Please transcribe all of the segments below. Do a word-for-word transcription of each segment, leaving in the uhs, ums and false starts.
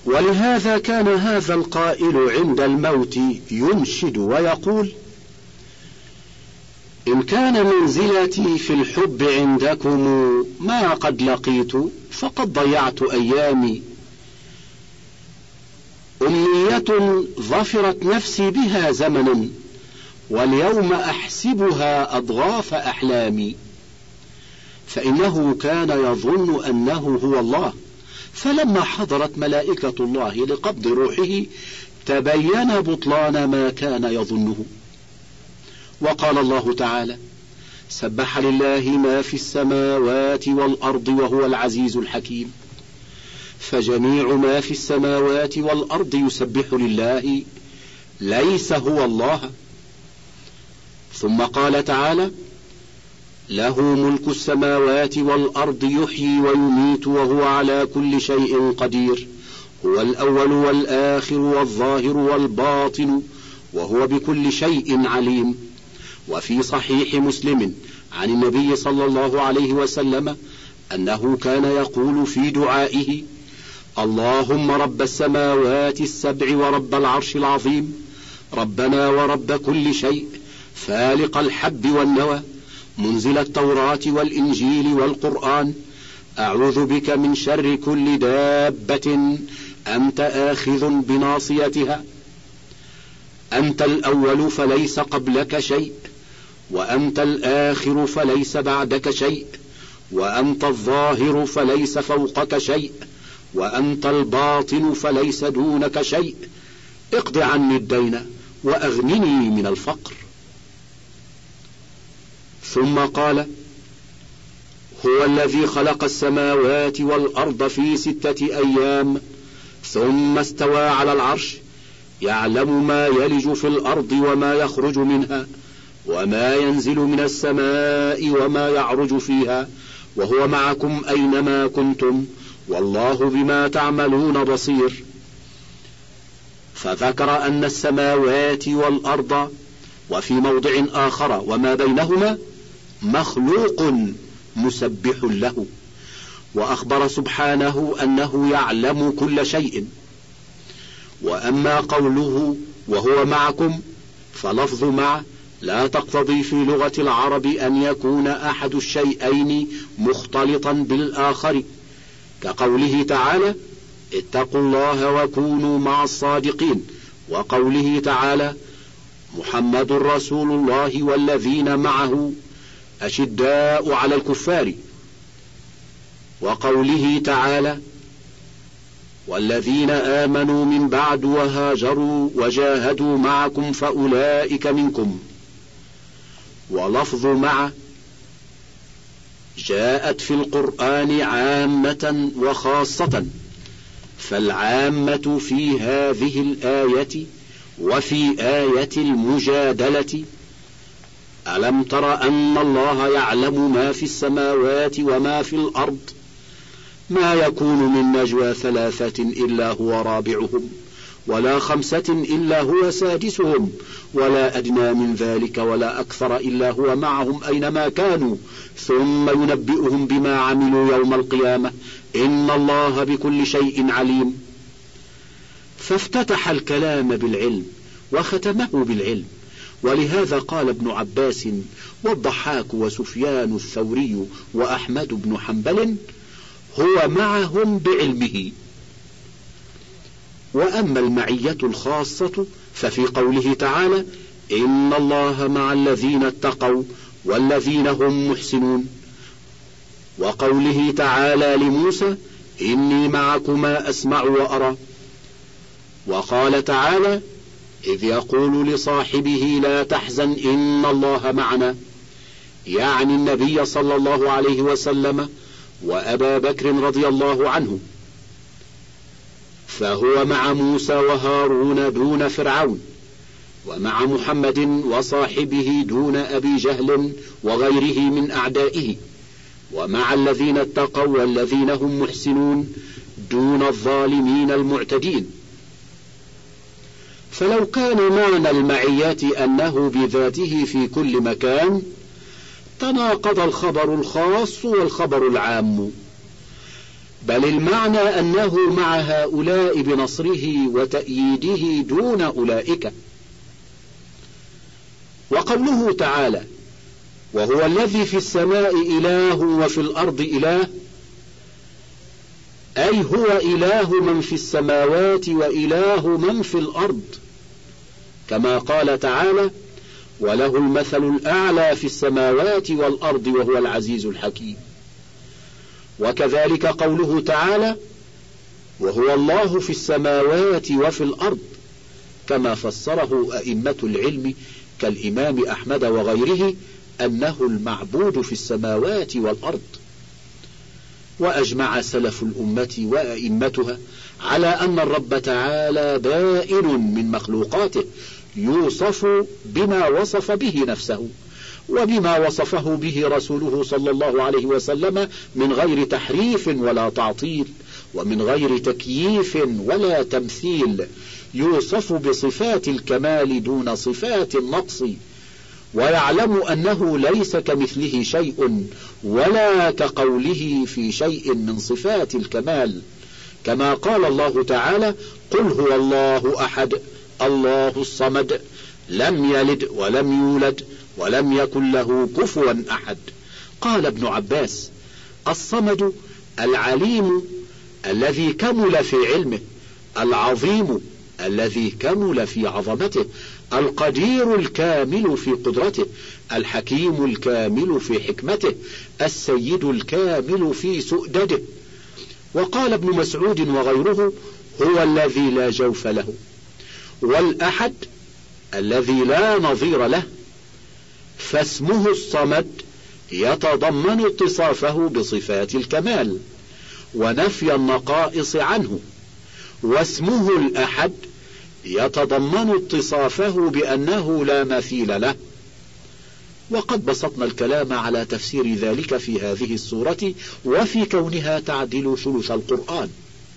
ولهذا كان هذا القائل عند الموت ينشد ويقول: إن كان منزلتي في الحب عندكم ما قد لقيت فقد ضيعت أيامي، أمنية ظفرت نفسي بها زمنا واليوم أحسبها أضغاث أحلامي. فإنه كان يظن أنه هو الله، فلما حضرت ملائكة الله لقبض روحه تبين بطلان ما كان يظنه. وقال الله تعالى: سبح لله ما في السماوات والأرض وهو العزيز الحكيم. فجميع ما في السماوات والأرض يسبح لله، ليس هو الله. ثم قال تعالى: له ملك السماوات والأرض يحيي ويميت وهو على كل شيء قدير، هو الأول والآخر والظاهر والباطن وهو بكل شيء عليم. وفي صحيح مسلم عن النبي صلى الله عليه وسلم أنه كان يقول في دعائه: اللهم رب السماوات السبع ورب العرش العظيم، ربنا ورب كل شيء، فالق الحب والنوى، منزل التوراة والإنجيل والقرآن، أعوذ بك من شر كل دابة أنت آخذ بناصيتها، أنت الأول فليس قبلك شيء، وأنت الآخر فليس بعدك شيء، وأنت الظاهر فليس فوقك شيء، وأنت الباطن فليس دونك شيء، اقض عني الدين وأغنني من الفقر. ثم قال: هو الذي خلق السماوات والأرض في ستة أيام ثم استوى على العرش، يعلم ما يلج في الأرض وما يخرج منها وما ينزل من السماء وما يعرج فيها، وهو معكم أينما كنتم والله بما تعملون بصير. فذكر أن السماوات والأرض وفي موضع آخر وما بينهما مخلوق مسبح له، وأخبر سبحانه أنه يعلم كل شيء. وأما قوله وهو معكم فلفظ مع لا تقتضي في لغة العرب أن يكون أحد الشيئين مختلطا بالآخر، كقوله تعالى: اتقوا الله وكونوا مع الصادقين، وقوله تعالى: محمد رسول الله والذين معه أشداء على الكفار، وقوله تعالى: والذين آمنوا من بعد وهاجروا وجاهدوا معكم فأولئك منكم. ولفظ مع جاءت في القرآن عامة وخاصة، فالعامة في هذه الآية وفي آية المجادلة: ألم تر أن الله يعلم ما في السماوات وما في الأرض، ما يكون من نجوى ثلاثة إلا هو رابعهم ولا خمسة إلا هو سادسهم ولا أدنى من ذلك ولا أكثر إلا هو معهم أينما كانوا ثم ينبئهم بما عملوا يوم القيامة إن الله بكل شيء عليم. فافتتح الكلام بالعلم وختمه بالعلم. ولهذا قال ابن عباس والضحاك وسفيان الثوري وأحمد بن حنبل: هو معهم بعلمه. وأما المعية الخاصة ففي قوله تعالى: إن الله مع الذين اتقوا والذين هم محسنون، وقوله تعالى لموسى: إني معكما أسمع وأرى، وقال تعالى: إذ يقول لصاحبه لا تحزن إن الله معنا، يعني النبي صلى الله عليه وسلم وأبا بكر رضي الله عنه، فهو مع موسى وهارون دون فرعون، ومع محمد وصاحبه دون أبي جهل وغيره من أعدائه، ومع الذين اتقوا والذين هم محسنون دون الظالمين المعتدين. فلو كان معنى المعية أنه بذاته في كل مكان تناقض الخبر الخاص والخبر العام، بل المعنى أنه مع هؤلاء بنصره وتأييده دون أولئك. وقوله تعالى: وهو الذي في السماء إله وفي الأرض إله، أي هو إله من في السماوات وإله من في الأرض، كما قال تعالى: وله المثل الأعلى في السماوات والأرض وهو العزيز الحكيم. وكذلك قوله تعالى: وهو الله في السماوات وفي الأرض، كما فسره أئمة العلم كالإمام أحمد وغيره أنه المعبود في السماوات والأرض. وأجمع سلف الأمة وأئمتها على أن الرب تعالى بائن من مخلوقاته، يوصف بما وصف به نفسه وبما وصفه به رسوله صلى الله عليه وسلم من غير تحريف ولا تعطيل، ومن غير تكييف ولا تمثيل، يوصف بصفات الكمال دون صفات النقص، ويعلم أنه ليس كمثله شيء ولا كقوله في شيء من صفات الكمال، كما قال الله تعالى: قل هو الله أحد الله الصمد لم يلد ولم يولد ولم يكن له كفوا أحد. قال ابن عباس: الصمد العليم الذي كمل في علمه، العظيم الذي كمل في عظمته، القدير الكامل في قدرته، الحكيم الكامل في حكمته، السيد الكامل في سؤدده. وقال ابن مسعود وغيره: هو الذي لا جوف له. والأحد الذي لا نظير له. فاسمه الصمد يتضمن اتصافه بصفات الكمال ونفي النقائص عنه، واسمه الأحد يتضمن اتصافه بأنه لا مثيل له. وقد بسطنا الكلام على تفسير ذلك في هذه السورة وفي كونها تعدل ثلث القرآن.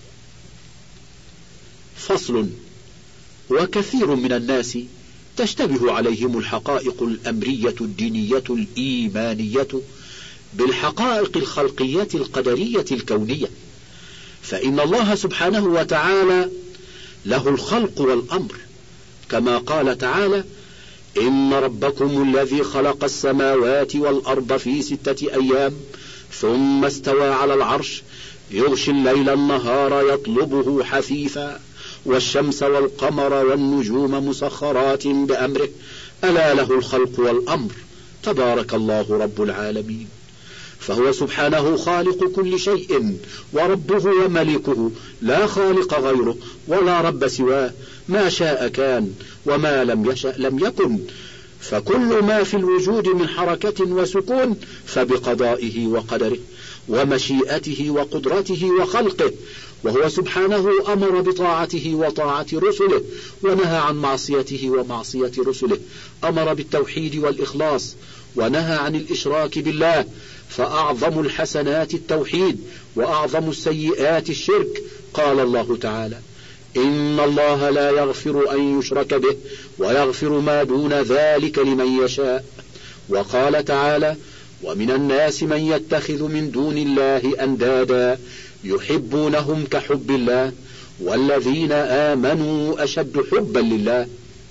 فصل: وكثير من الناس تشتبه عليهم الحقائق الأمرية الدينية الإيمانية بالحقائق الخلقية القدرية الكونية، فإن الله سبحانه وتعالى له الخلق والأمر، كما قال تعالى: إن ربكم الذي خلق السماوات والأرض في ستة أيام ثم استوى على العرش يغشي الليل النهار يطلبه حثيثا والشمس والقمر والنجوم مسخرات بأمره ألا له الخلق والأمر تبارك الله رب العالمين. فهو سبحانه خالق كل شيء وربه وملكه، لا خالق غيره ولا رب سواه، ما شاء كان وما لم يشأ لم يكن، فكل ما في الوجود من حركة وسكون فبقضائه وقدره ومشيئته وقدرته وخلقه. وهو سبحانه أمر بطاعته وطاعة رسله، ونهى عن معصيته ومعصية رسله، أمر بالتوحيد والإخلاص ونهى عن الإشراك بالله، فأعظم الحسنات التوحيد وأعظم السيئات الشرك. قال الله تعالى: إن الله لا يغفر أن يشرك به ويغفر ما دون ذلك لمن يشاء. وقال تعالى: ومن الناس من يتخذ من دون الله أندادا يحبونهم كحب الله والذين آمنوا أشد حبا لله.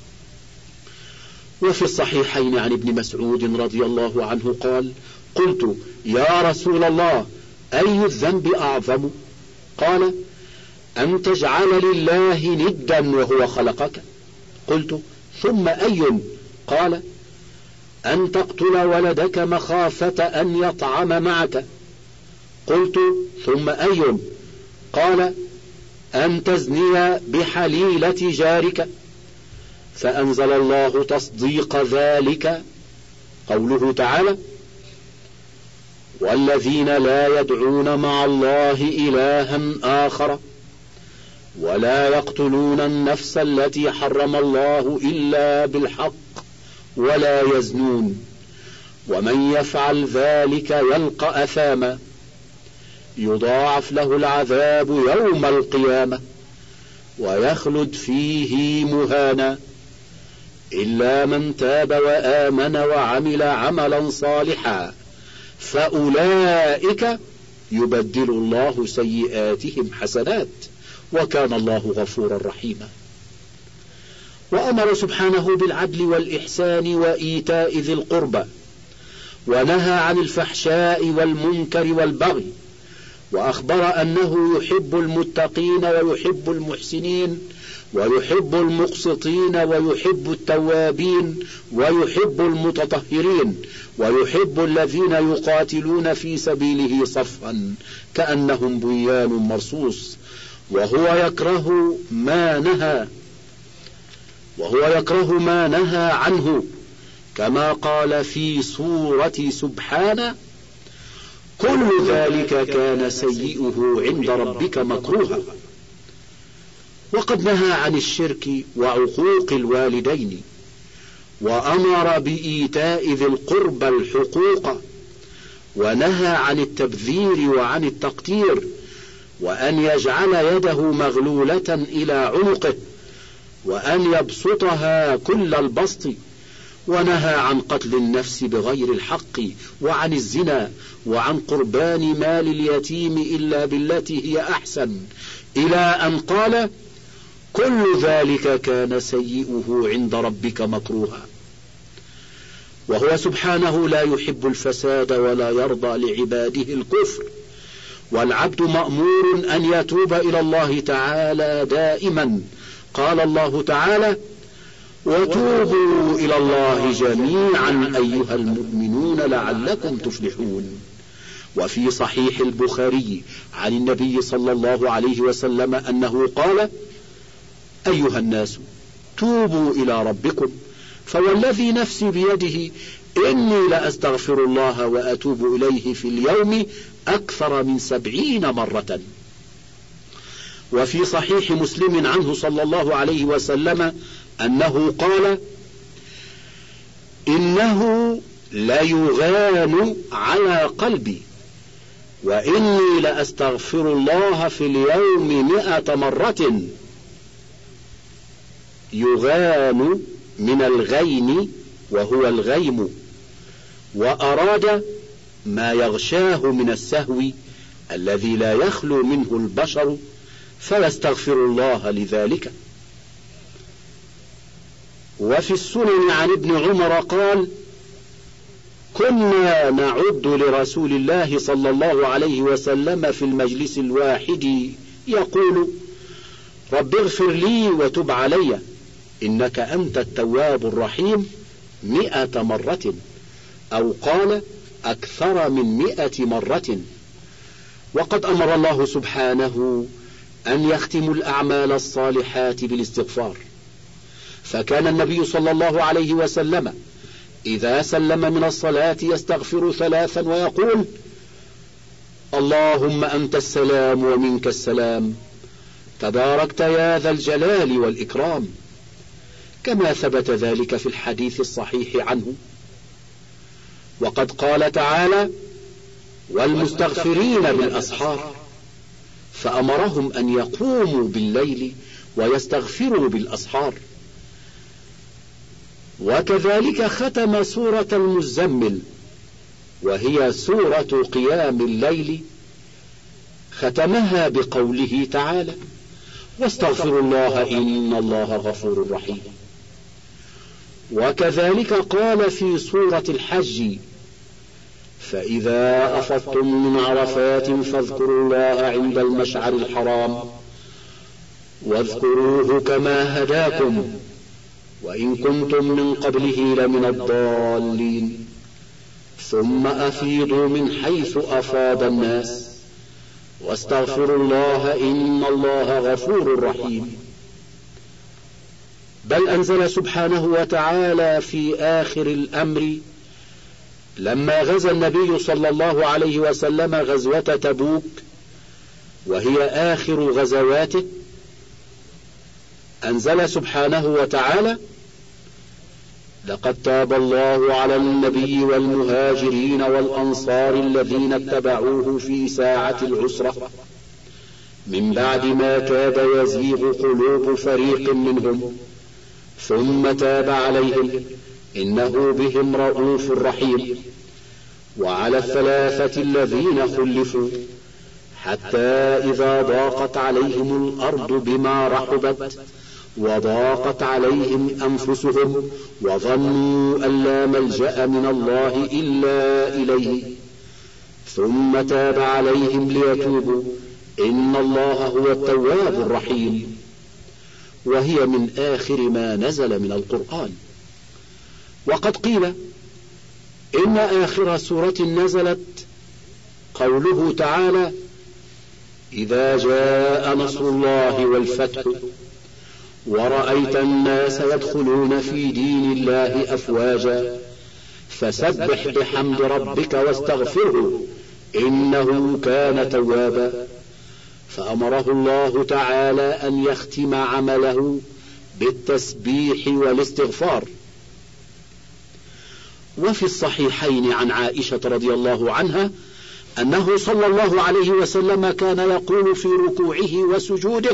وفي الصحيحين عن ابن مسعود رضي الله عنه قال: قلت: يا رسول الله، أي الذنب أعظم؟ قال: أن تجعل لله ندا وهو خلقك. قلت: ثم أي؟ قال: أن تقتل ولدك مخافة أن يطعم معك. قلت: ثم أي؟ قال: أن تزني بحليلة جارك. فأنزل الله تصديق ذلك قوله تعالى: والذين لا يدعون مع الله إلها آخر ولا يقتلون النفس التي حرم الله إلا بالحق ولا يزنون ومن يفعل ذلك يلقى أثاما يضاعف له العذاب يوم القيامة ويخلد فيه مهانا إلا من تاب وآمن وعمل عملا صالحا فأولئك يبدل الله سيئاتهم حسنات وكان الله غفورا رحيما. وأمر سبحانه بالعدل والإحسان وإيتاء ذي القربى، ونهى عن الفحشاء والمنكر والبغي، وأخبر أنه يحب المتقين ويحب المحسنين ويحب المقسطين ويحب التوابين ويحب المتطهرين ويحب الذين يقاتلون في سبيله صفا كأنهم بنيان مرصوص، وهو يكره ما نهى وهو يكره ما نهى عنه، كما قال في سورة سبحانه: كل ذلك كان سيئه عند ربك مكروها. وقد نهى عن الشرك وعقوق الوالدين، وأمر بإيتاء ذي القربى الحقوق، ونهى عن التبذير وعن التقتير، وأن يجعل يده مغلولة إلى عنقه، وأن يبسطها كل البسط، ونهى عن قتل النفس بغير الحق، وعن الزنا، وعن قربان مال اليتيم إلا بالتي هي أحسن، إلى أن قال: كل ذلك كان سيئه عند ربك مكروها. وهو سبحانه لا يحب الفساد ولا يرضى لعباده الكفر، والعبد مأمور أن يتوب إلى الله تعالى دائما. قال الله تعالى: وتوبوا إلى الله جميعا أيها المؤمنون لعلكم تفلحون. وفي صحيح البخاري عن النبي صلى الله عليه وسلم أنه قال: أيها الناس توبوا إلى ربكم، فوالذي نفسي بيده إني لأستغفر الله وأتوب إليه في اليوم أكثر من سبعين مرة. وفي صحيح مسلم عنه صلى الله عليه وسلم أنه قال: إنه ليغان على قلبي، وإني لأستغفر الله في اليوم مئة مرة. يغان من الغين وهو الغيم، وأراد ما يغشاه من السهو الذي لا يخلو منه البشر، فيستغفر الله لذلك. وفي السنن عن ابن عمر قال: كنا نعد لرسول الله صلى الله عليه وسلم في المجلس الواحد يقول: رب اغفر لي وتب علي إنك أنت التواب الرحيم مئة مرة، أو قال أكثر من مئة مرة. وقد أمر الله سبحانه أن يختم الأعمال الصالحات بالاستغفار، فكان النبي صلى الله عليه وسلم إذا سلم من الصلاة يستغفر ثلاثا ويقول: اللهم أنت السلام ومنك السلام، تباركت يا ذا الجلال والإكرام، كما ثبت ذلك في الحديث الصحيح عنه. وقد قال تعالى: والمستغفرين بالأسحار، فأمرهم أن يقوموا بالليل ويستغفروا بالأسحار. وكذلك ختم سورة المزمل وهي سورة قيام الليل، ختمها بقوله تعالى: واستغفروا الله إن الله غفور رحيم. وكذلك قال في سورة الحج: فإذا أفضتم من عرفات فاذكروا الله عند المشعر الحرام واذكروه كما هداكم وإن كنتم من قبله لمن الضالين ثم أفيضوا من حيث أفاض الناس واستغفروا الله إن الله غفور رحيم. بل أنزل سبحانه وتعالى في آخر الأمر لما غزا النبي صلى الله عليه وسلم غزوة تبوك وهي آخر غزواته، أنزل سبحانه وتعالى: لقد تاب الله على النبي والمهاجرين والأنصار الذين اتبعوه في ساعة العسرة من بعد ما كاد يزيغ قلوب فريق منهم ثم تاب عليهم إنه بهم رؤوف رحيم. وعلى الثلاثة الذين خلفوا حتى إذا ضاقت عليهم الأرض بما رحبت وضاقت عليهم أنفسهم وظنوا أن لا ملجأ من الله إلا إليه ثم تاب عليهم ليتوبوا إن الله هو التواب الرحيم. وهي من آخر ما نزل من القرآن. وقد قيل إن آخر سورة نزلت قوله تعالى: إذا جاء نصر الله والفتح ورأيت الناس يدخلون في دين الله أفواجا فسبح بحمد ربك واستغفره إنه كان توابا. فأمره الله تعالى أن يختم عمله بالتسبيح والاستغفار. وفي الصحيحين عن عائشة رضي الله عنها أنه صلى الله عليه وسلم كان يقول في ركوعه وسجوده: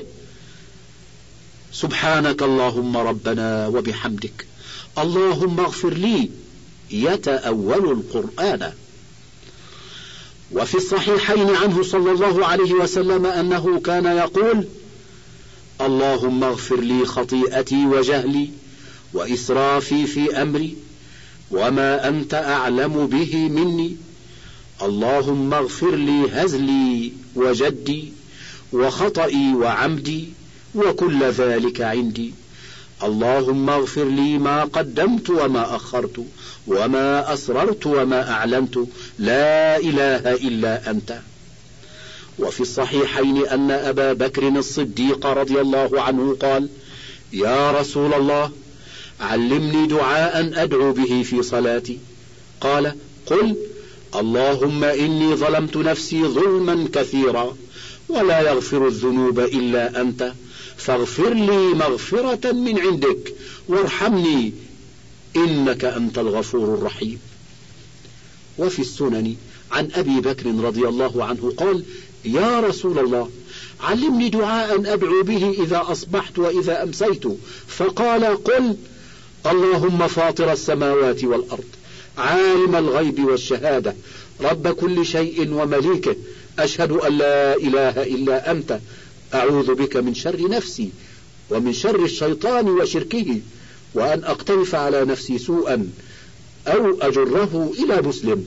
سبحانك اللهم ربنا وبحمدك اللهم اغفر لي، يتأول القرآن. وفي الصحيحين عنه صلى الله عليه وسلم أنه كان يقول: اللهم اغفر لي خطيئتي وجهلي وإسرافي في أمري وما أنت أعلم به مني، اللهم اغفر لي هزلي وجدي وخطئي وعمدي وكل ذلك عندي، اللهم اغفر لي ما قدمت وما أخرت وما أسررت وما أعلنت، لا إله إلا أنت. وفي الصحيحين أن أبا بكر الصديق رضي الله عنه قال: يا رسول الله علمني دعاء أدعو به في صلاتي. قال: قل اللهم إني ظلمت نفسي ظلما كثيرا ولا يغفر الذنوب إلا أنت فاغفر لي مغفرة من عندك وارحمني إنك أنت الغفور الرحيم. وفي السنن عن أبي بكر رضي الله عنه قال: يا رسول الله علمني دعاء أدعو به إذا أصبحت وإذا أمسيت. فقال: قل اللهم فاطر السماوات والأرض عالم الغيب والشهادة رب كل شيء ومليكه أشهد أن لا إله إلا أنت أعوذ بك من شر نفسي ومن شر الشيطان وشركه وأن أقترف على نفسي سوءا أو أجره إلى مسلم.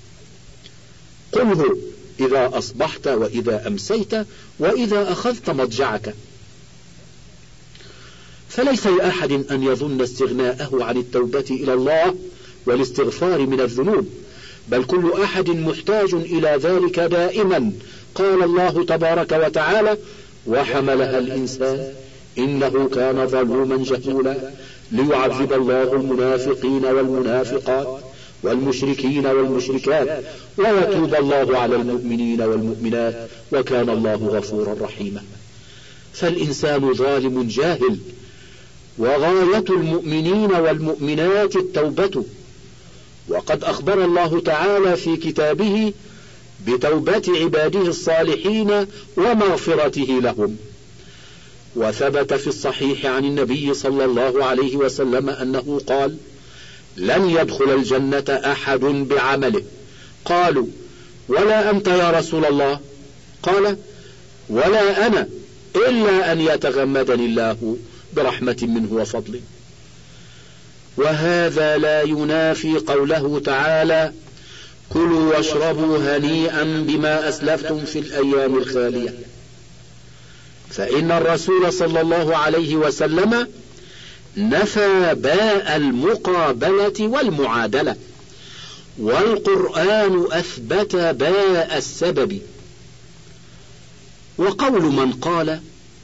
قله إذا أصبحت وإذا أمسيت وإذا أخذت مضجعك. فليس لأحد أن يظن استغناءه عن التوبة إلى الله والاستغفار من الذنوب، بل كل أحد محتاج إلى ذلك دائما. قال الله تبارك وتعالى: وحملها الإنسان إنه كان ظلوما جهولا ليعذب الله المنافقين والمنافقات والمشركين والمشركات ويتوب الله على المؤمنين والمؤمنات وكان الله غفورا رحيما. فالإنسان ظالم جاهل، وغاية المؤمنين والمؤمنات التوبة. وقد أخبر الله تعالى في كتابه بتوبة عباده الصالحين ومغفرته لهم. وثبت في الصحيح عن النبي صلى الله عليه وسلم أنه قال: لن يدخل الجنة أحد بعمله. قالوا: ولا أنت يا رسول الله؟ قال: ولا أنا إلا أن يتغمدني الله برحمة منه وفضله. وهذا لا ينافي قوله تعالى: كلوا واشربوا هنيئا بما أسلفتم في الأيام الخالية. فإن الرسول صلى الله عليه وسلم نفى باء المقابلة والمعادلة، والقرآن أثبت باء السبب. وقول من قال: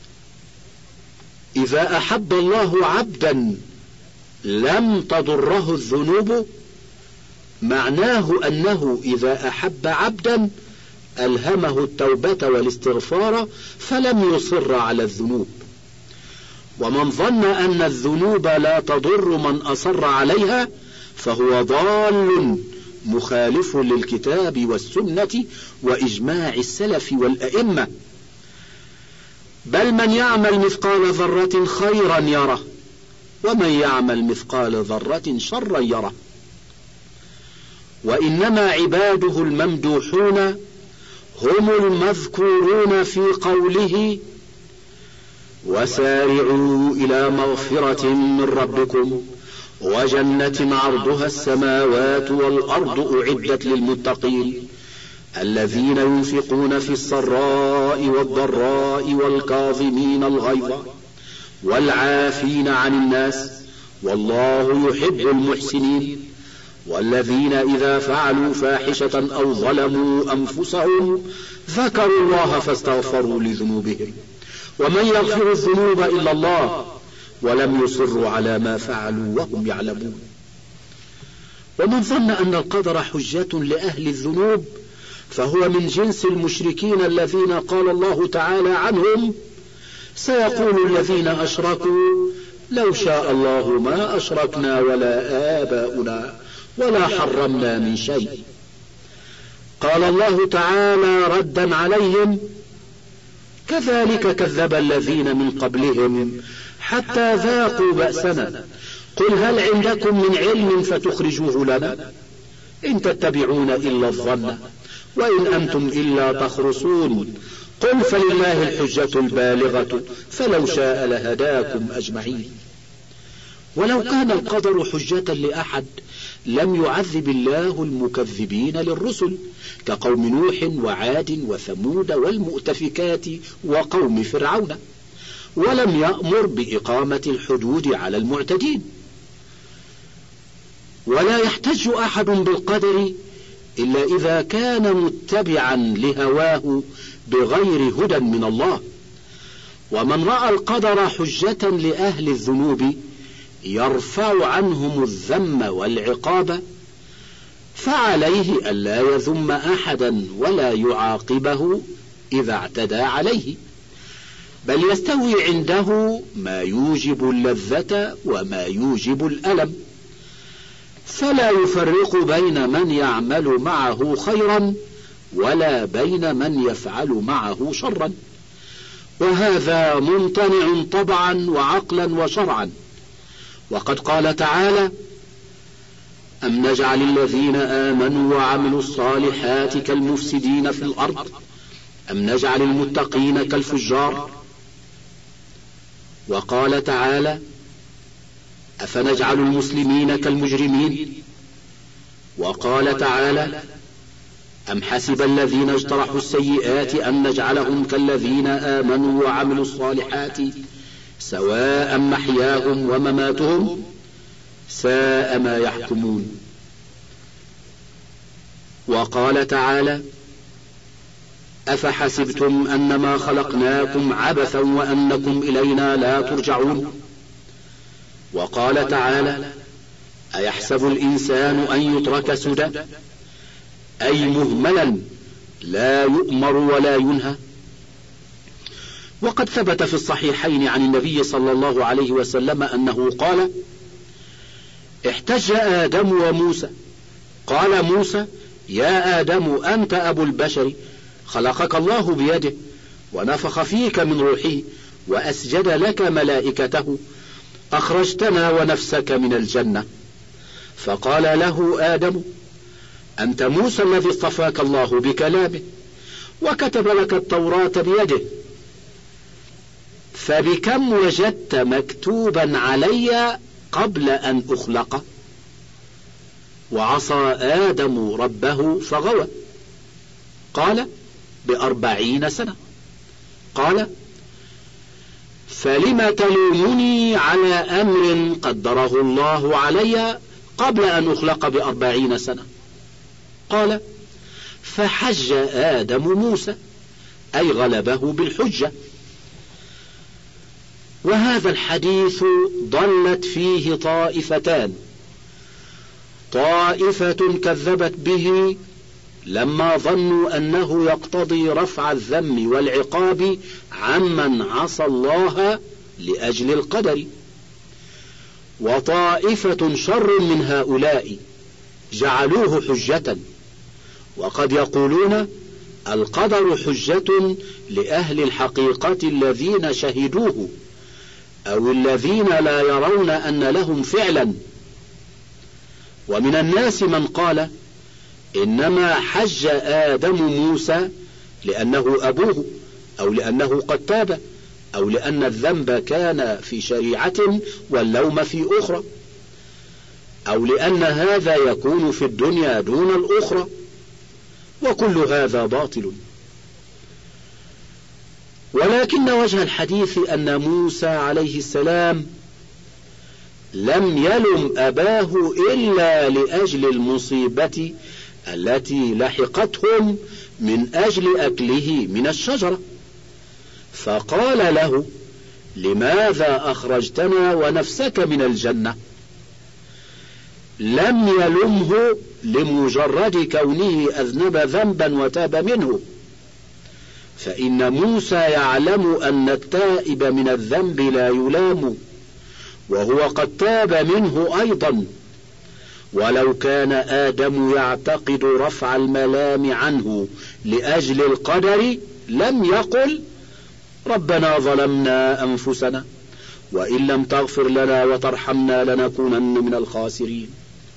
إذا أحب الله عبدا لم تضره الذنوب، معناه أنه إذا أحب عبدا ألهمه التوبة والاستغفار فلم يصر على الذنوب. ومن ظن أن الذنوب لا تضر من أصر عليها فهو ضال مخالف للكتاب والسنة وإجماع السلف والأئمة. بل من يعمل مثقال ذرة خيرا يره ومن يعمل مثقال ذرة شرا يره. وإنما عباده الممدوحون هم المذكورون في قوله وسارعوا إلى مغفرة من ربكم وجنة عرضها السماوات والأرض أعدت للمتقين الذين ينفقون في السراء والضراء والكاظمين الغيظ والعافين عن الناس والله يحب المحسنين والذين إذا فعلوا فاحشة أو ظلموا أنفسهم ذكروا الله فاستغفروا لذنوبهم ومن يغفر الذنوب إلا الله ولم يصروا على ما فعلوا وهم يعلمون. ومن ظن أن القدر حجة لأهل الذنوب فهو من جنس المشركين الذين قال الله تعالى عنهم سيقول الذين أشركوا لو شاء الله ما أشركنا ولا آباؤنا ولا حرمنا من شيء. قال الله تعالى ردا عليهم كذلك كذب الذين من قبلهم حتى ذاقوا بأسنا قل هل عندكم من علم فتخرجوه لنا إن تتبعون إلا الظن وإن أنتم إلا تخرصون قل فلله الحجة البالغة فلو شاء لهداكم أجمعين. ولو كان القدر حجة لأحد لم يعذب الله المكذبين للرسل كقوم نوح وعاد وثمود والمؤتفكات وقوم فرعون ولم يأمر بإقامة الحدود على المعتدين. ولا يحتج أحد بالقدر إلا إذا كان متبعا لهواه بغير هدى من الله. ومن رأى القدر حجة لأهل الذنوب يرفع عنهم الذم والعقاب فعليه ألا يذم أحدا ولا يعاقبه إذا اعتدى عليه بل يستوي عنده ما يوجب اللذة وما يوجب الألم فلا يفرق بين من يعمل معه خيرا ولا بين من يفعل معه شرا. وهذا ممتنع طبعا وعقلا وشرعا. وقد قال تعالى أم نجعل الذين آمنوا وعملوا الصالحات كالمفسدين في الأرض أم نجعل المتقين كالفجار. وقال تعالى أفنجعل المسلمين كالمجرمين. وقال تعالى أم حسب الذين اجترحوا السيئات أن نجعلهم كالذين آمنوا وعملوا الصالحات سواء محياهم ومماتهم ساء ما يحكمون. وقال تعالى أفحسبتم أنما خلقناكم عبثا وأنكم إلينا لا ترجعون. وقال تعالى أيحسب الإنسان أن يترك سدى أي مهملا لا يؤمر ولا ينهى. وقد ثبت في الصحيحين عن النبي صلى الله عليه وسلم أنه قال احتج آدم وموسى قال موسى يا آدم أنت أبو البشر خلقك الله بيده ونفخ فيك من روحه وأسجد لك ملائكته أخرجتنا ونفسك من الجنة. فقال له آدم أنت موسى الذي اصطفاك الله بكلامه وكتب لك التوراة بيده فبكم وجدت مكتوبا علي قبل أن أخلق. وعصى آدم ربه فغوى. قال بأربعين سنة. قال فلم تلومني على أمر قدره الله علي قبل أن أخلق بأربعين سنة. قال فحج آدم موسى أي غلبه بالحجة. وهذا الحديث ضلت فيه طائفتان طائفة كذبت به لما ظنوا أنه يقتضي رفع الذم والعقاب عمن عصى الله لأجل القدر. وطائفة شر من هؤلاء جعلوه حجة وقد يقولون القدر حجة لأهل الحقيقة الذين شهدوه أو الذين لا يرون أن لهم فعلا. ومن الناس من قال إنما حج آدم موسى لأنه أبوه، أو لأنه قد تاب، أو لأن الذنب كان في شريعة واللوم في أخرى، أو لأن هذا يكون في الدنيا دون الأخرى، وكل هذا باطل. ولكن وجه الحديث أن موسى عليه السلام لم يلم أباه إلا لأجل المصيبة التي لحقتهم من أجل أكله من الشجرة، فقال له: لماذا أخرجتنا ونفسك من الجنة؟ لم يلمه لمجرد كونه أذنب ذنبا وتاب منه، فإن موسى يعلم أن التائب من الذنب لا يلام، وهو قد تاب منه أيضا. ولو كان آدم يعتقد رفع الملام عنه لأجل القدر لم يقل: ربنا ظلمنا أنفسنا وإن لم تغفر لنا وترحمنا لنكونن من الخاسرين.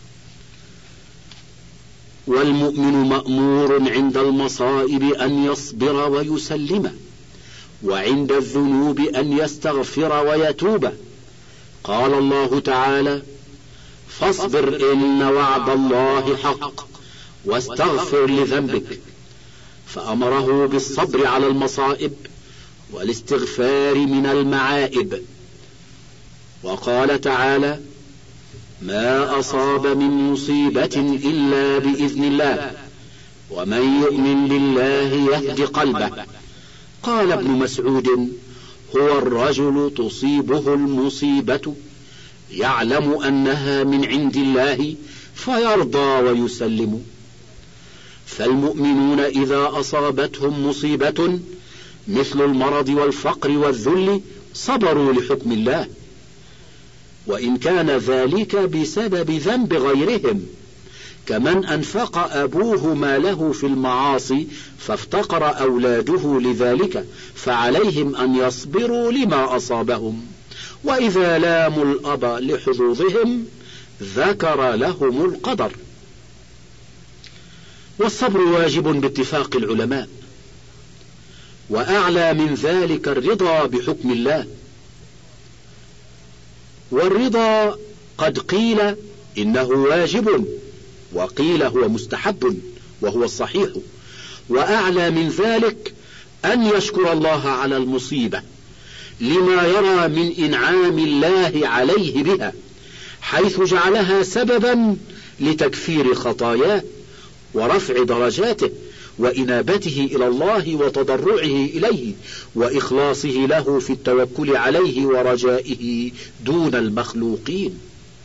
والمؤمن مأمور عند المصائب أن يصبر ويسلم، وعند الذنوب أن يستغفر ويتوب. قال الله تعالى: فاصبر إن وعد الله حق واستغفر لذنبك، فأمره بالصبر على المصائب والاستغفار من المعائب. وقال تعالى: ما أصاب من مصيبة إلا بإذن الله ومن يؤمن بالله يهد قلبه. قال ابن مسعود: هو الرجل تصيبه المصيبة يعلم أنها من عند الله فيرضى ويسلم. فالمؤمنون إذا أصابتهم مصيبة مثل المرض والفقر والذل صبروا لحكم الله، وإن كان ذلك بسبب ذنب غيرهم، كمن أنفق أبوه ماله في المعاصي فافتقر أولاده لذلك، فعليهم أن يصبروا لما أصابهم. وإذا لاموا الأب لحظوظهم ذكر لهم القدر. والصبر واجب باتفاق العلماء، وأعلى من ذلك الرضا بحكم الله. والرضا قد قيل إنه واجب، وقيل هو مستحب، وهو الصحيح. وأعلى من ذلك أن يشكر الله على المصيبة لما يرى من إنعام الله عليه بها، حيث جعلها سببا لتكفير خطاياه ورفع درجاته وإنابته إلى الله وتضرعه إليه وإخلاصه له في التوكل عليه ورجائه دون المخلوقين.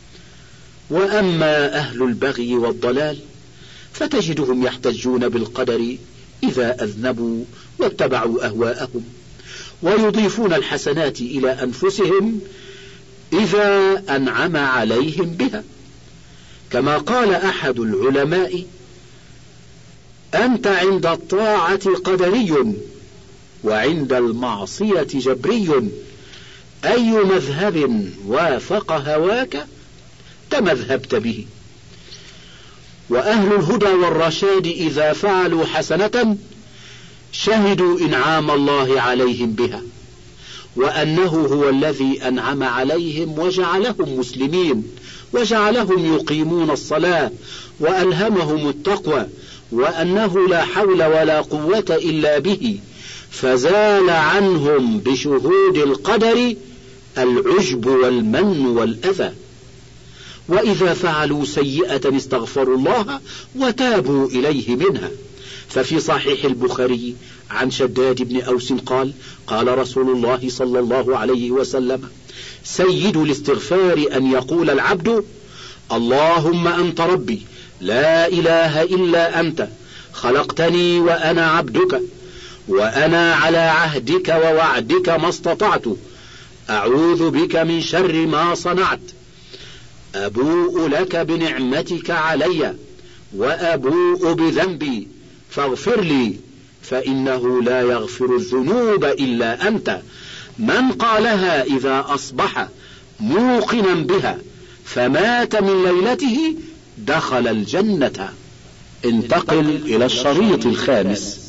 وأما أهل البغي والضلال فتجدهم يحتجون بالقدر إذا أذنبوا واتبعوا أهواءهم، ويضيفون الحسنات إلى أنفسهم إذا أنعم عليهم بها. كما قال أحد العلماء: أنت عند الطاعة قدري وعند المعصية جبري، أي مذهب وافق هواك تمذهبت به. وأهل الهدى والرشاد إذا فعلوا حسنة شهدوا إنعام الله عليهم بها، وأنه هو الذي أنعم عليهم وجعلهم مسلمين، وجعلهم يقيمون الصلاة، وألهمهم التقوى، وأنه لا حول ولا قوة إلا به، فزال عنهم بشهود القدر العجب والمن والأذى. وإذا فعلوا سيئة استغفروا الله وتابوا إليه منها. ففي صحيح البخاري عن شداد بن أوس قال: قال رسول الله صلى الله عليه وسلم: سيد الاستغفار أن يقول العبد: اللهم أنت ربي لا إله إلا أنت، خلقتني وأنا عبدك، وأنا على عهدك ووعدك ما استطعت، أعوذ بك من شر ما صنعت، أبوء لك بنعمتك علي وأبوء بذنبي فاغفر لي فإنه لا يغفر الذنوب إلا أنت. من قالها إذا أصبح موقنا بها فمات من ليلته دخل الجنة. انتقل إلى الشريط الخامس.